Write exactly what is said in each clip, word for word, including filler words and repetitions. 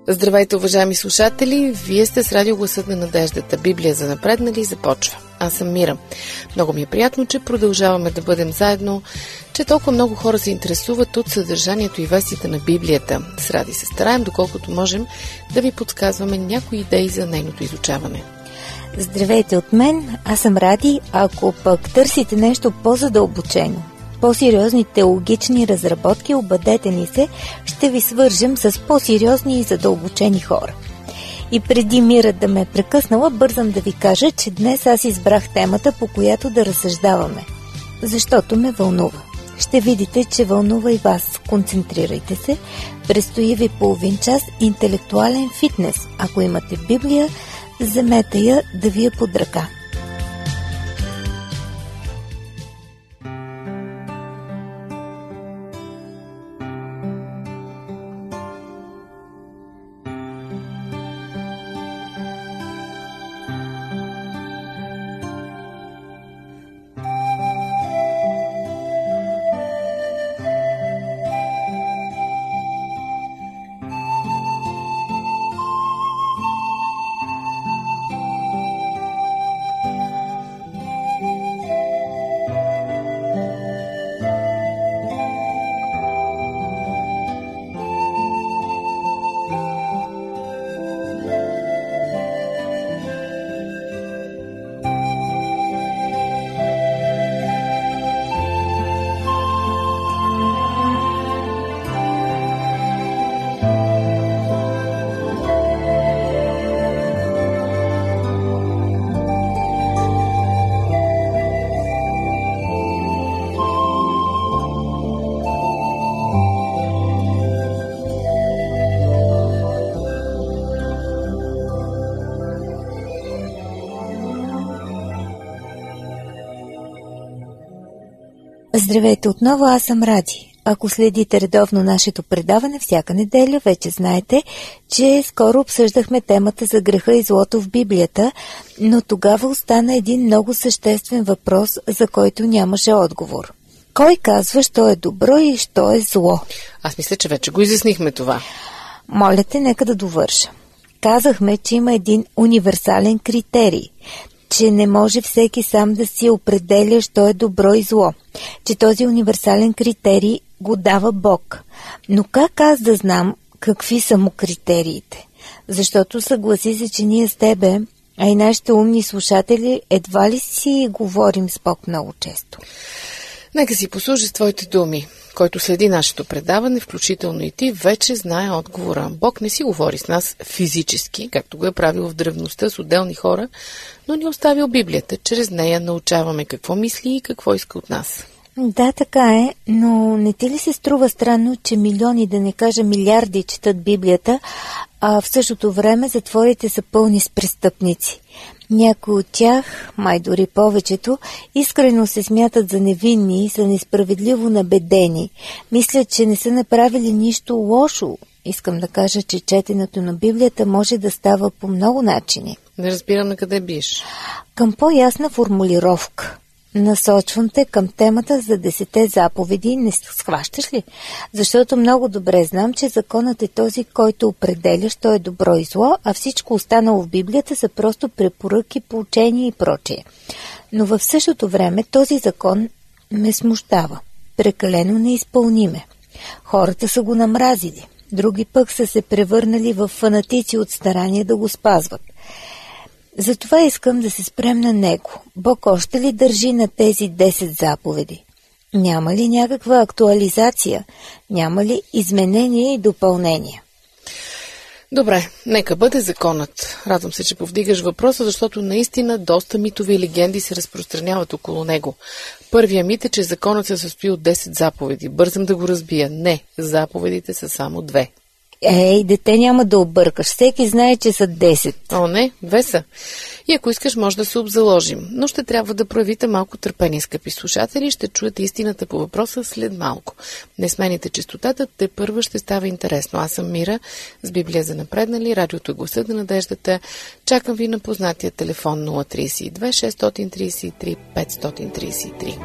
Здравейте, уважаеми слушатели! Вие сте с радио Гласът на надеждата. Библия за напреднали започва. Аз съм Мира. Много ми е приятно, че продължаваме да бъдем заедно, че толкова много хора се интересуват от съдържанието и вестите на Библията. С Ради се стараем, доколкото можем, да ви подсказваме някои идеи за нейното изучаване. Здравейте от мен, аз съм Ради. Ако пък търсите нещо по-задълбочено, по-сериозни теологични разработки, обадете ни се, ще ви свържем с по-сериозни и задълбочени хора. И преди Мира да ме е прекъснала, бързам да ви кажа, че днес аз избрах темата, по която да разсъждаваме, защото ме вълнува. Ще видите, че вълнува и вас. Концентрирайте се. Предстои ви половин час интелектуален фитнес. Ако имате Библия, вземете я да ви е под ръка. Здравейте отново, аз съм Ради. Ако следите редовно нашето предаване всяка неделя, вече знаете, че скоро обсъждахме темата за греха и злото в Библията, но тогава остана един много съществен въпрос, за който нямаше отговор. Кой казва, що е добро и що е зло? Аз мисля, че вече го изяснихме това. Моля те, нека да довърша. Казахме, че има един универсален критерий, че не може всеки сам да си определя, що е добро и зло, че този универсален критерий го дава Бог. Но как аз да знам какви са му критериите? Защото съгласи се, че ние с тебе, а и нашите умни слушатели, едва ли си говорим с Бог много често. Нека си послужи с твоите думи. Който следи нашето предаване, включително и ти, вече знае отговора. Бог не си говори с нас физически, както го е правил в древността с отделни хора, но ни оставил Библията. Чрез нея научаваме какво мисли и какво иска от нас. Да, така е, но не ти ли се струва странно, че милиони, да не кажа милиарди, четат Библията, а в същото време затворите са пълни с престъпници? Някои от тях, май дори повечето, искрено се смятат за невинни и са несправедливо набедени. Мислят, че не са направили нищо лошо. Искам да кажа, че четенето на Библията може да става по много начини. Не разбирам на къде биш. Към по-ясна формулировка. Насочвам те към темата за десете заповеди. Не схващаш ли? Защото много добре знам, че законът е този, който определя, що е добро и зло, а всичко останало в Библията са просто препоръки, поучения и прочее. Но в същото време този закон ме смущава. Прекалено неизпълниме. Хората са го намразили. Други пък са се превърнали в фанатици от старание да го спазват. Затова искам да се спрем на него. Бог още ли държи на тези десет заповеди? Няма ли някаква актуализация? Няма ли изменения и допълнения? Добре, нека бъде законът. Радвам се, че повдигаш въпроса, защото наистина доста митови и легенди се разпространяват около него. Първия мит е, че законът се състои от десет заповеди. Бързам да го разбия. Не, заповедите са само две. Ей, дете, няма да объркаш. Всеки знае, че са десет. О, не, две са. И ако искаш, може да се обзаложим. Но ще трябва да проявите малко търпение, скъпи слушатели. Ще чуете истината по въпроса след малко. Не смените честотата, те първа ще става интересно. Аз съм Мира, с Библия за напреднали, радиото е Гласът на надеждата. Чакам ви на познатия телефон нула три две шест три три пет три три.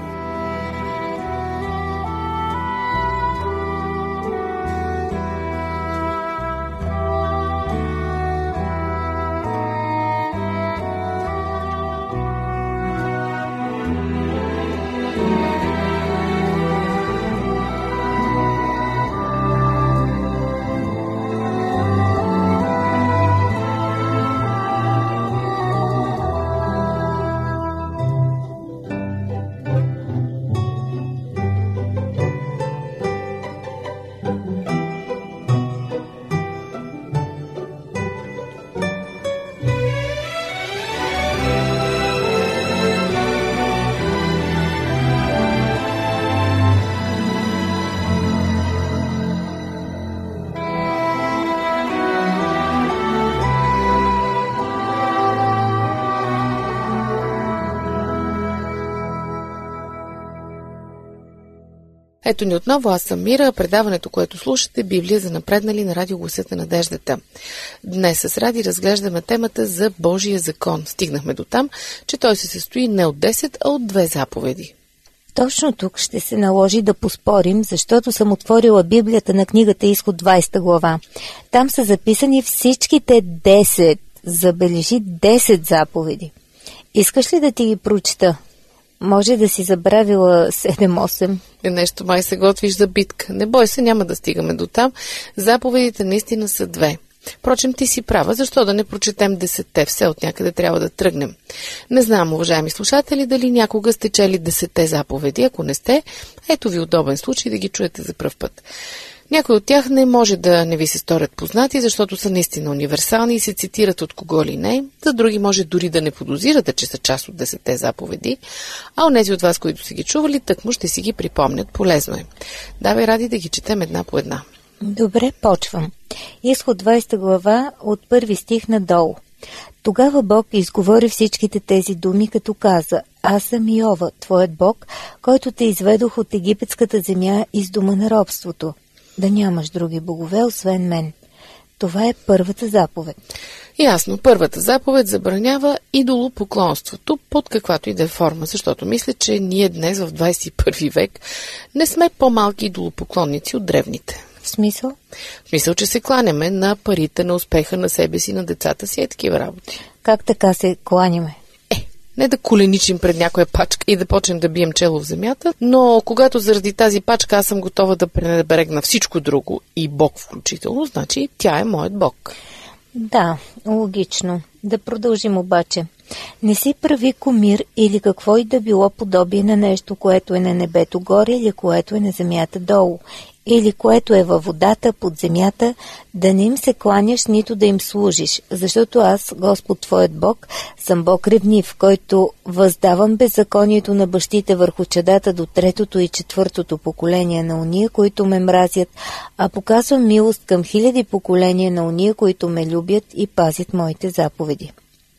Ето ни отново, аз съм Мира, предаването, което слушате, Библия за напреднали на радио Гласът на надеждата. Днес с Ради разглеждаме темата за Божия закон. Стигнахме до там, че той се състои не от десет, а от две заповеди. Точно тук ще се наложи да поспорим, защото съм отворила Библията на книгата Изход двадесета глава. Там са записани всичките десет, забележи десет заповеди. Искаш ли да ти ги прочета? Може да си забравила седем-осем. Нещо май се готвиш за битка. Не бой се, няма да стигаме до там. Заповедите наистина са две. Впрочем, ти си права, защо да не прочетем десетте? Все от някъде трябва да тръгнем. Не знам, уважаеми слушатели, дали някога сте чели десетте заповеди. Ако не сте, ето ви удобен случай да ги чуете за пръв път. Някои от тях не може да не ви се сторят познати, защото са наистина универсални и се цитират от кого ли не. За други може дори да не подозирате, че са част от десетте заповеди, а онези от вас, които са ги чували, тъкмо ще си ги припомнят. Полезно е. Давай, Ради, да ги четем една по една. Добре, почвам. Изход двадесета глава от първи стих надолу. Тогава Бог изговори всичките тези думи, като каза: Аз съм Йова, твоят Бог, който те изведох от египетската земя из дома на робството. Да нямаш други богове, освен мен. Това е първата заповед. Ясно, първата заповед забранява идолопоклонството под каквато и да е форма, защото мисля, че ние днес в двадесет и първи век не сме по-малки идолопоклонници от древните. В смисъл? В смисъл, че се кланяме на парите, на успеха, на себе си, на децата си, е такива работи. Как така се кланяме? Е, не да коленичим пред някоя пачка и да почнем да бием чело в земята, но когато заради тази пачка аз съм готова да пренебрегна всичко друго и Бог включително, значи тя е моят Бог. Да, логично. Да продължим обаче. Не си прави кумир или какво и да било подобие на нещо, което е на небето горе или което е на земята долу, или което е във водата под земята, да не им се кланяш, нито да им служиш, защото аз, Господ твоят Бог, съм Бог ревнив, който въздавам беззаконието на бащите върху чадата до третото и четвъртото поколение на уния, които ме мразят, а показвам милост към хиляди поколения на уния, които ме любят и пазят моите заповеди.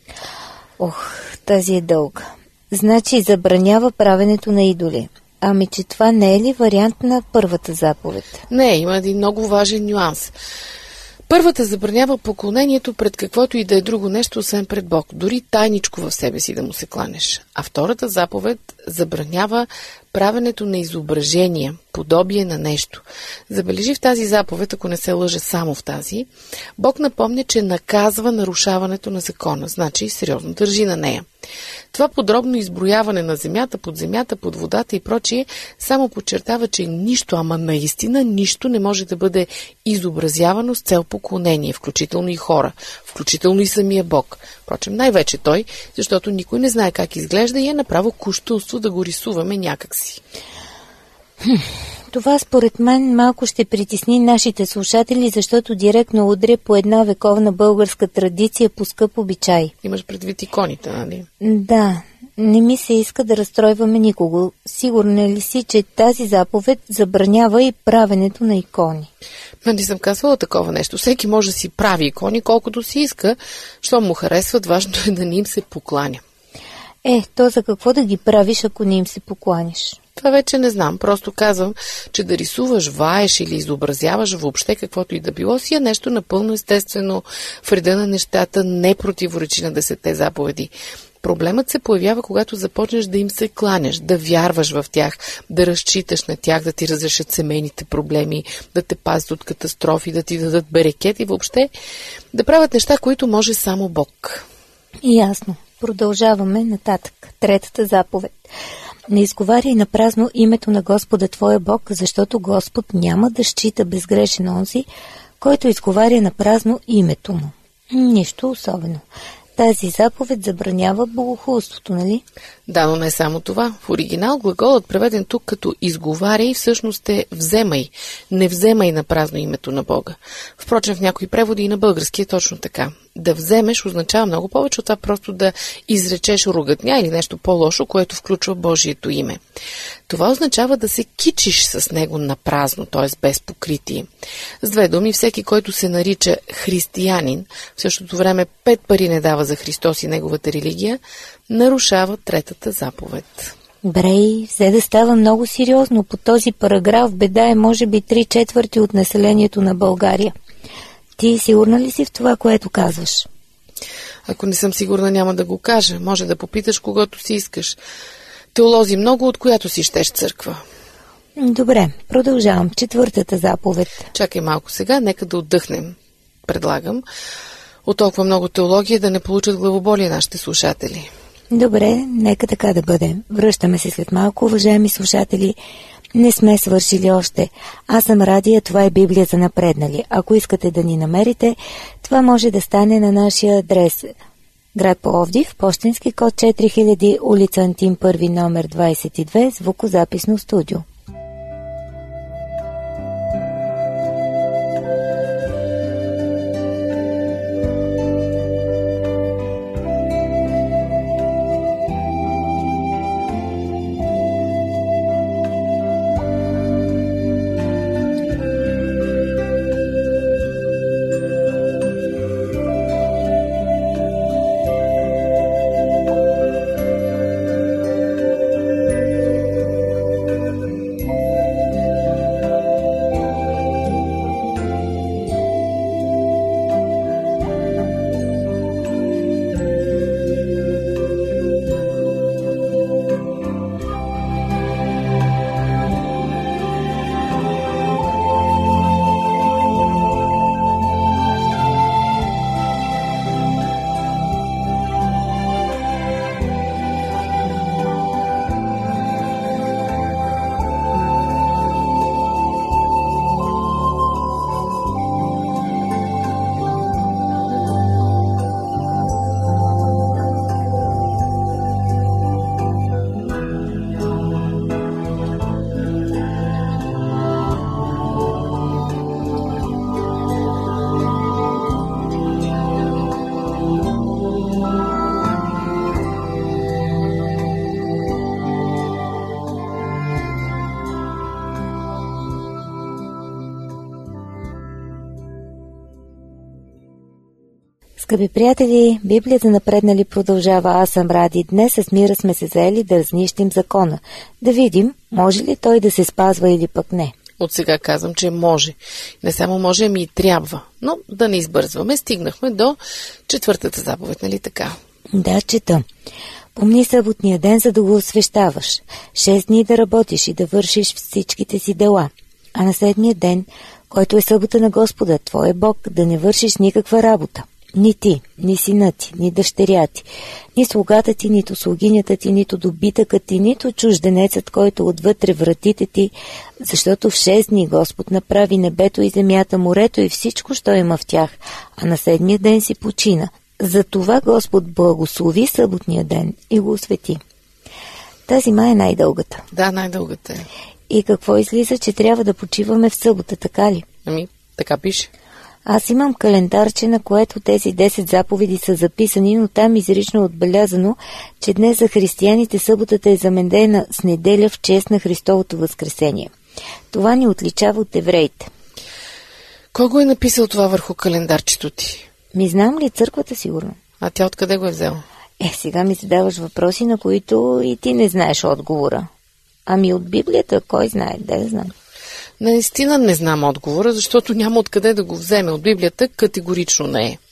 Ох, тази е дълга. Значи забранява правенето на идоли. Ами, че това не е ли вариант на първата заповед? Не, има един много важен нюанс. Първата забранява поклонението пред каквото и да е друго нещо, освен пред Бог, дори тайничко в себе си да му се кланеш. А втората заповед забранява правенето на изображения, подобие на нещо. Забележи в тази заповед, ако не се лъжа само в тази, Бог напомня, че наказва нарушаването на закона, значи сериозно държи на нея. Това подробно изброяване на земята, под земята, под водата и прочие само подчертава, че нищо, ама наистина нищо не може да бъде изобразявано с цел поклонение, включително и хора, включително и самия Бог. Впрочем, най-вече той, защото никой не знае как изглежда и е направо куштулство да го рисуваме някакси. Хм, това според мен малко ще притесни нашите слушатели, защото директно удря по една вековна българска традиция по скъп обичай. Имаш предвид иконите, нали? Да, не ми се иска да разстройваме никого. Сигурна ли си, че тази заповед забранява и правенето на икони? Ма не съм казвала такова нещо. Всеки може да си прави икони колкото си иска, що му харесват, важно е да не им се покланя. Е, то за какво да ги правиш, ако не им се покланиш? Това вече не знам. Просто казвам, че да рисуваш, ваеш или изобразяваш въобще каквото и да било си е нещо напълно естествено, в реда на нещата, не противоречи на десетте заповеди. Проблемът се появява, когато започнеш да им се кланяш, да вярваш в тях, да разчиташ на тях, да ти разрешат семейните проблеми, да те пазят от катастрофи, да ти дадат берекет и въобще да правят неща, които може само Бог. Ясно. Продължаваме нататък. Третата заповед. Не изговаряй на празно името на Господа твоя Бог, защото Господ няма да счита безгрешен онзи, който изговаря на празно името му. Нищо особено. Тази заповед забранява богохулството, нали? Да, но не само това. В оригинал глаголът, преведен тук като изговаряй, всъщност е вземай. Не вземай на празно името на Бога. Впрочем, в някои преводи и на български е точно така. Да вземеш означава много повече от това просто да изречеш ругатня или нещо по-лошо, което включва Божието име. Това означава да се кичиш с него на празно, т.е. без покритие. С две думи, всеки, който се нарича християнин, в същото време пет пари не дава за Христос и неговата религия, нарушава третата заповед. Брей, взе да става много сериозно. По този параграф беда е може би три четвърти от населението на България. Ти сигурна ли си в това, което казваш? Ако не съм сигурна, няма да го кажа. Може да попиташ когото си искаш. Теолози много, от която си щеш църква. Добре, продължавам. Четвъртата заповед. Чакай малко сега, нека да отдъхнем. Предлагам. От толкова много теология да не получат главоболие нашите слушатели. Добре, нека така да бъде. Връщаме се след малко, уважаеми слушатели. Не сме свършили още. Аз съм Радия, това е Библия за напреднали. Ако искате да ни намерите, това може да стане на нашия адрес. Град Пловдив, пощенски код четири хиляди, улица Антим първи, номер двадесет и две, звукозаписно студио. Скъпи приятели, Библията напреднали продължава. Аз съм Ради. Днес с Мира сме се заели да разнищим закона. Да видим, може ли той да се спазва или пък не. От сега казвам, че може. Не само може, ами и трябва. Но да не избързваме. Стигнахме до четвъртата заповед, нали така? Да, чета. Помни съботния ден, за да го освещаваш. Шест дни да работиш и да вършиш всичките си дела. А на седмия ден, който е събота на Господа, твой Бог, да не вършиш никаква работа. Ни ти, ни сина ти, ни дъщеря ти, ни слугата ти, нито слугинята ти, нито добитъкът ти, нито чужденецът, който отвътре вратите ти, защото в шест дни Господ направи небето и земята, морето и всичко, що има в тях, а на седмия ден си почина. Затова Господ благослови съботния ден и го освети. Тази май е най-дългата. Да, най-дългата е. И какво излиза, че трябва да почиваме в събота, така ли? Ами, така пише. Аз имам календарче, на което тези десет заповеди са записани, но там изрично е отбелязано, че днес за християните съботата е заменена с неделя в чест на Христовото възкресение. Това ни отличава от евреите. Кой го е написал това върху календарчето ти? Ми знам ли, църквата сигурно. А тя откъде го е взела? Е, сега ми задаваш въпроси, на които и ти не знаеш отговора. Ами от Библията, кой знае, да я знам. Наистина не знам отговора, защото няма откъде да го вземе. От Библията категорично не е.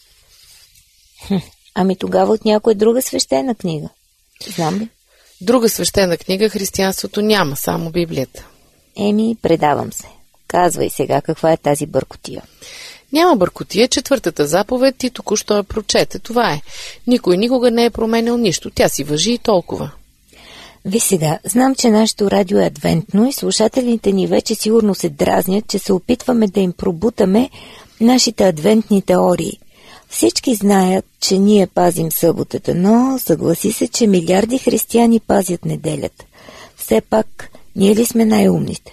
Хм, ами тогава от някоя друга свещена книга. Знам ли? Друга свещена книга християнството няма, само Библията. Еми, предавам се. Казвай сега каква е тази бъркотия. Няма бъркотия, четвъртата заповед ти току-що я прочете. Това е. Никой никога не е променял нищо. Тя си важи и толкова. Ви сега, знам, че нашето радио е адвентно и слушателите ни вече сигурно се дразнят, че се опитваме да им пробутаме нашите адвентни теории. Всички знаят, че ние пазим съботата, но съгласи се, че милиарди християни пазят неделята. Все пак, ние ли сме най-умните?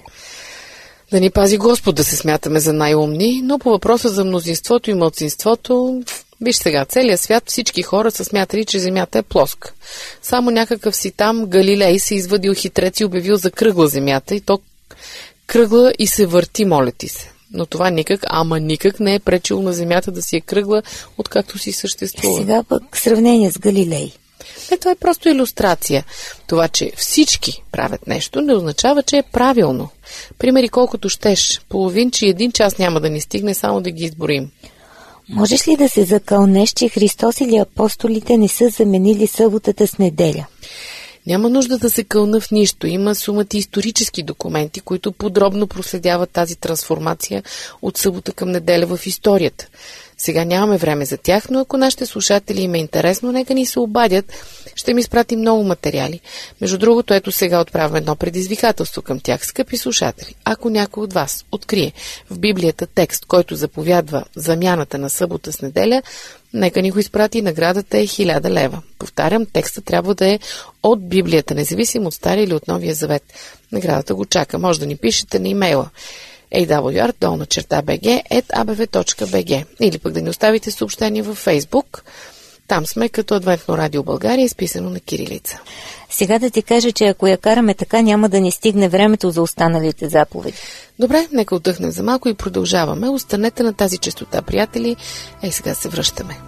Да ни пази Господ да се смятаме за най-умни, но по въпроса за мнозинството и малцинството, виж сега, целият свят, всички хора са смятали, че земята е плоска. Само някакъв си там Галилей се извадил хитрец и обявил за кръгла земята, и то кръгла и се върти, моля ти се. Но това никак, ама никак не е пречило на земята да си е кръгла, откакто си съществува. Сега пък сравнение с Галилей. Не, това е просто илюстрация. Това, че всички правят нещо, не означава, че е правилно. Примери колкото щеш. Половин, че един час няма да ни стигне, само да ги изборим. Можеш ли да се закълнеш, че Христос или апостолите не са заменили съботата с неделя? Няма нужда да се кълна в нищо. Има сумати исторически документи, които подробно проследяват тази трансформация от събота към неделя в историята. Сега нямаме време за тях, но ако нашите слушатели им е интересно, нека ни се обадят. Ще ми изпрати много материали. Между другото, ето сега отправям едно предизвикателство към тях, скъпи слушатели. Ако някой от вас открие в Библията текст, който заповядва замяната на събота с неделя, нека ни го изпрати. Наградата е хиляда лева. Повтарям, текста трябва да е от Библията, независимо от Стария или от Новия завет. Наградата го чака. Може да ни пишете на имейла ей дабъл ю ар долна черта би джи ет а бе ве точка би джи или пък да ни оставите съобщение във Фейсбук. Там сме като Адвентно радио България, изписано на кирилица. Сега да ти кажа, че ако я караме така, няма да ни стигне времето за останалите заповеди. Добре, нека отдъхнем за малко и продължаваме. Останете на тази честота, приятели. Ей, сега се връщаме.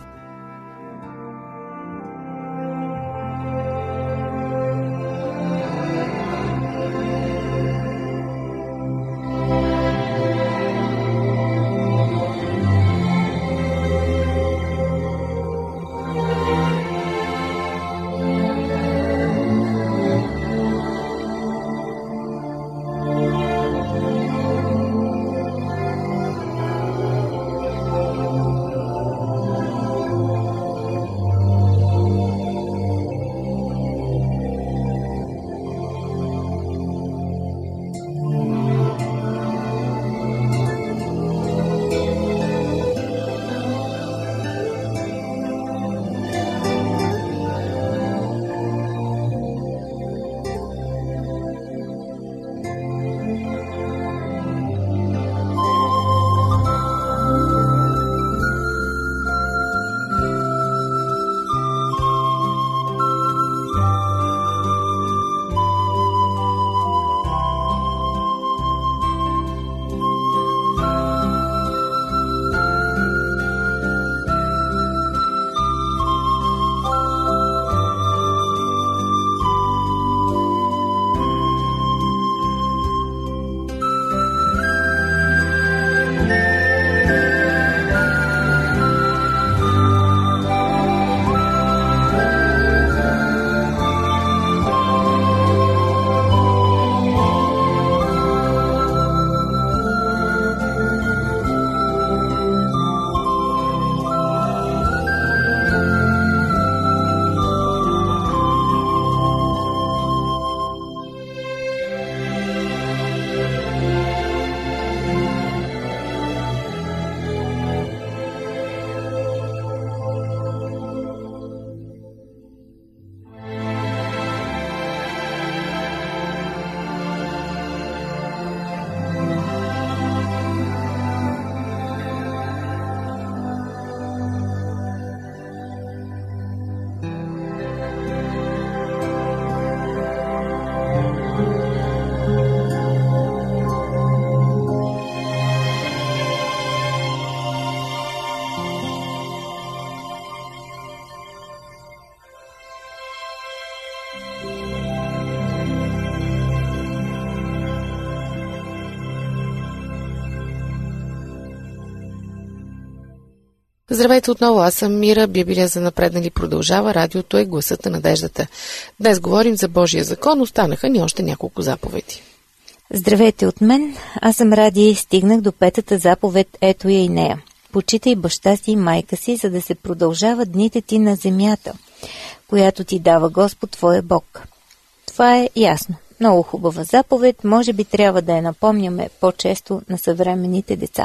Здравейте отново, аз съм Мира, Библия за напреднали продължава, радиото е гласът на надеждата. Днес говорим за Божия закон, останаха ни още няколко заповеди. Здравейте от мен, аз съм Ради и стигнах до петата заповед, ето я и нея. Почитай баща си и майка си, за да се продължават дните ти на земята, която ти дава Господ твоя Бог. Това е ясно. Много хубава заповед, може би трябва да я напомняме по-често на съвременните деца.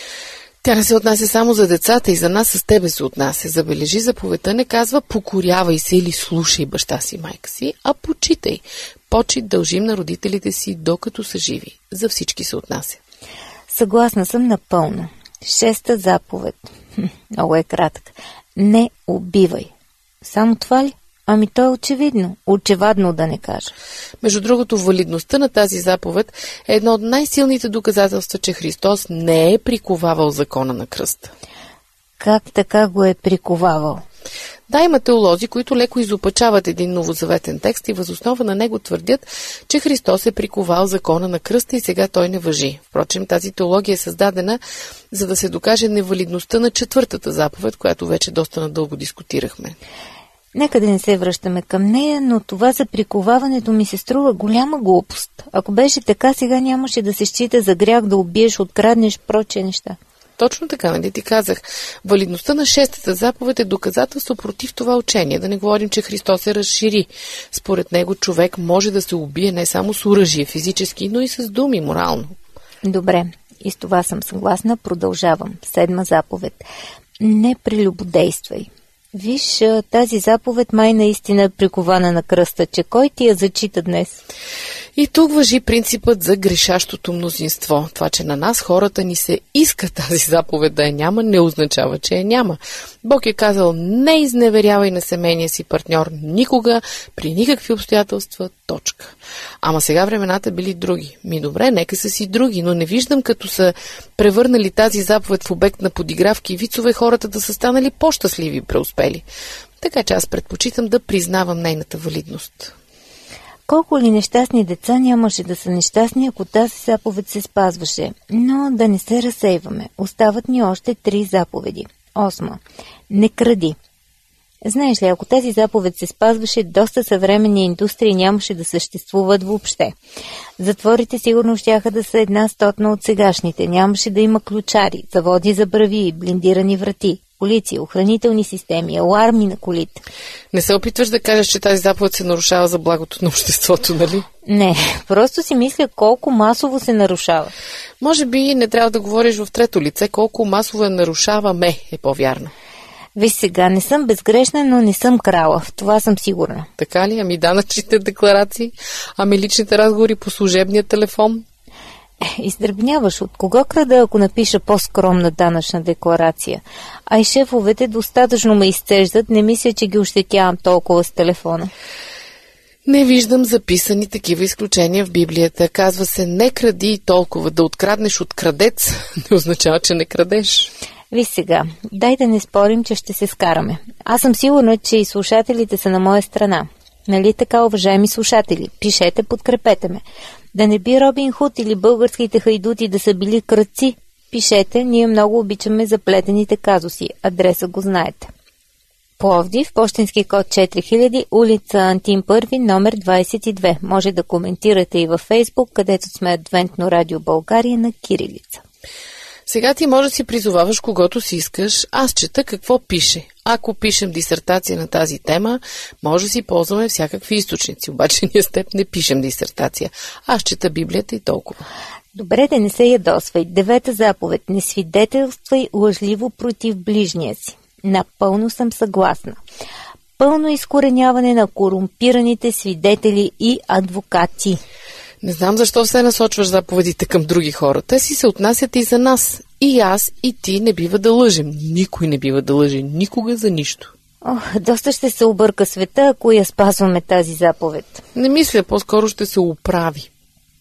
Тя не се отнася само за децата и за нас с тебе се отнася. Забележи, заповедта не казва покорявай се или слушай баща си, майка си, а почитай. Почит дължим на родителите си, докато са живи. За всички се отнася. Съгласна съм напълно. Шеста заповед. Хм, много е кратък. Не убивай. Само това ли? Ами то е очевидно. Очевадно да не кажа. Между другото, валидността на тази заповед е едно от най-силните доказателства, че Христос не е приковавал закона на кръста. Как така го е приковавал? Да, има теолози, които леко изопачават един новозаветен текст и възоснова на него твърдят, че Христос е приковал закона на кръста и сега той не важи. Впрочем, тази теология е създадена, за да се докаже невалидността на четвъртата заповед, която вече доста надълго дискутирахме. Нека да не се връщаме към нея, но това за приковаването ми се струва голяма глупост. Ако беше така, сега нямаше да се счита за грях да убиеш, откраднеш, прочие неща. Точно така, нали ти казах. Валидността на шестата заповед е доказателство против това учение. Да не говорим, че Христос се разшири. Според него човек може да се убие не само с оръжие физически, но и с думи морално. Добре, и с това съм съгласна. Продължавам. Седма заповед. Не прелюбодействай. Виж, тази заповед май наистина е прикована на кръста, че кой ти я зачита днес? И тук важи принципът за грешащото мнозинство. Това, че на нас хората ни се иска тази заповед да я няма, не означава, че я няма. Бог е казал, не изневерявай на семейния си партньор никога, при никакви обстоятелства, точка. Ама сега времената били други. Ми добре, нека са си други, но не виждам като са превърнали тази заповед в обект на подигравки и вицове хората да са станали по-щастливи и преуспели. Така че аз предпочитам да признавам нейната валидност. Колко ли нещастни деца нямаше да са нещастни, ако тази заповед се спазваше. Но да не се разсейваме. Остават ни още три заповеди. Осма. Не кради. Знаеш ли, ако тази заповед се спазваше, доста съвременни индустрии нямаше да съществуват въобще. Затворите сигурно щяха да са една стотна от сегашните. Нямаше да има ключари, заводи за брави, блиндирани врати, полиция, охранителни системи, аларми на колите. Не се опитваш да кажеш, че тази заповед се нарушава за благото на обществото, нали? Не, просто си мисля колко масово се нарушава. Може би не трябва да говориш в трето лице, колко масово я нарушаваме, е по-вярно. Виж сега, не съм безгрешна, но не съм крала. В това съм сигурна. Така ли? Ами данъчните декларации? Ами личните разговори по служебния телефон? Е, издръбняваш. От кого крада, ако напиша по-скромна данъчна декларация? А и шефовете достатъчно ме изцеждат. Не мисля, че ги ощетявам толкова с телефона. Не виждам записани такива изключения в Библията. Казва се, не кради толкова. Да откраднеш от крадец не означава, че не крадеш. Виж сега, дай да не спорим, че ще се скараме. Аз съм сигурна, че и слушателите са на моя страна. Нали така, уважаеми слушатели? Пишете, подкрепете ме. Да не би Робин Худ или българските хайдути да са били крадци? Пишете, ние много обичаме заплетените казуси. Адреса го знаете. Пловдив, пощенски код четири хиляди, улица Антим първи, номер двадесет и две. Може да коментирате и във Фейсбук, където сме Адвентно радио България на кирилица. Сега ти може да си призоваваш когото си искаш. Аз чета какво пише. Ако пишем дисертация на тази тема, може да си ползваме всякакви източници. Обаче ние с теб не пишем дисертация. Аз чета Библията и толкова. Добре, да не се ядосвай. Девета заповед. Не свидетелствай лъжливо против ближния си. Напълно съм съгласна. Пълно изкореняване на корумпираните свидетели и адвокати. Не знам защо се насочваш заповедите към други хора. Те си се отнасят и за нас. И аз, и ти не бива да лъжем. Никой не бива да лъже. Никога за нищо. Ох, доста ще се обърка света, ако я спазваме тази заповед. Не мисля, по-скоро ще се оправи.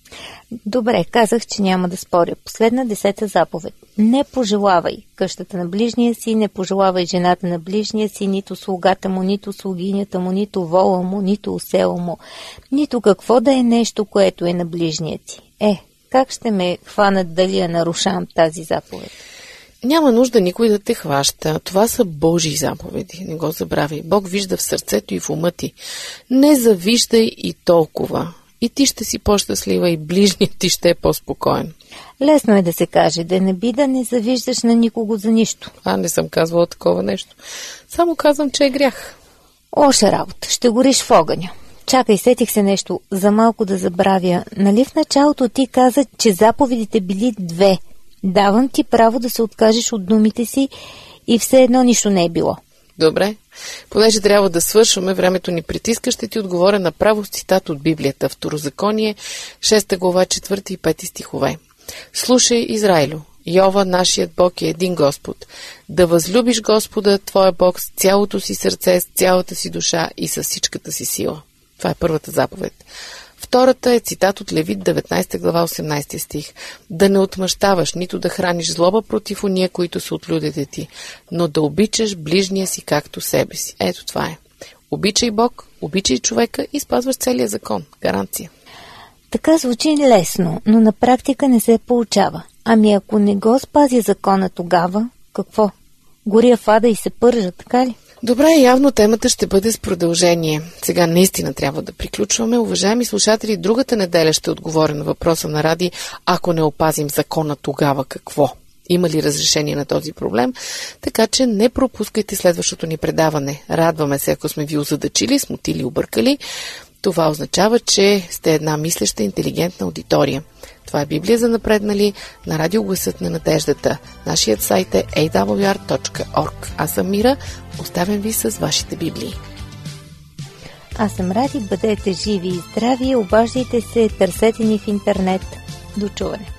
Добре, казах, че няма да споря. Последна десета заповед. Не пожелавай къщата на ближния си, не пожелавай жената на ближния си, нито слугата му, нито слугинята му, нито вола му, нито осела му, нито какво да е нещо, което е на ближния ти. Е, как ще ме хванат дали я нарушавам тази заповед? Няма нужда никой да те хваща. Това са Божии заповеди. Не го забравяй. Бог вижда в сърцето и в ума ти. Не завиждай и толкова. И ти ще си по-щастлива, и ближният ти ще е по-спокоен. Лесно е да се каже, да не би да не завиждаш на никого за нищо. А, не съм казвала такова нещо. Само казвам, че е грях. Лоша работа. Ще гориш в огъня. Чакай, сетих се нещо, за малко да забравя. Нали в началото ти каза, че заповедите били две? Давам ти право да се откажеш от думите си и все едно нищо не е било. Добре. Понеже трябва да свършваме, времето ни притиска, ще ти отговоря направо с цитат от Библията. Второзаконие, шеста глава, четвърти и пети стихове. Слушай, Израилю, Йова, нашият Бог е един Господ. Да възлюбиш Господа, твоя Бог, с цялото си сърце, с цялата си душа и с всичката си сила. Това е първата заповед. Втората е цитат от Левит, деветнадесета глава, осемнадесети стих. Да не отмъщаваш, нито да храниш злоба против ония, които са от людите ти, но да обичаш ближния си както себе си. Ето това е. Обичай Бог, обичай човека и спазваш целия закон. Гаранция. Така звучи лесно, но на практика не се получава. Ами ако не го спази закона, тогава какво? Горя в ада и се пържа, така ли? Добре, явно темата ще бъде с продължение. Сега наистина трябва да приключваме. Уважаеми слушатели, другата неделя ще отговоря на въпроса на Ради: ако не опазим закона, тогава какво? Има ли разрешение на този проблем? Така че не пропускайте следващото ни предаване. Радваме се, ако сме ви озадачили, смутили, объркали. Това означава, че сте една мислеща, интелигентна аудитория. Това е Библия за напреднали на Радио Гласът на надеждата. Нашият сайт е ей дабъл ю ар точка орг. Аз съм Мира. Оставям ви с вашите библии. Аз съм Ради. Бъдете живи и здрави. Обаждайте се, търсете ни в интернет. До чуване.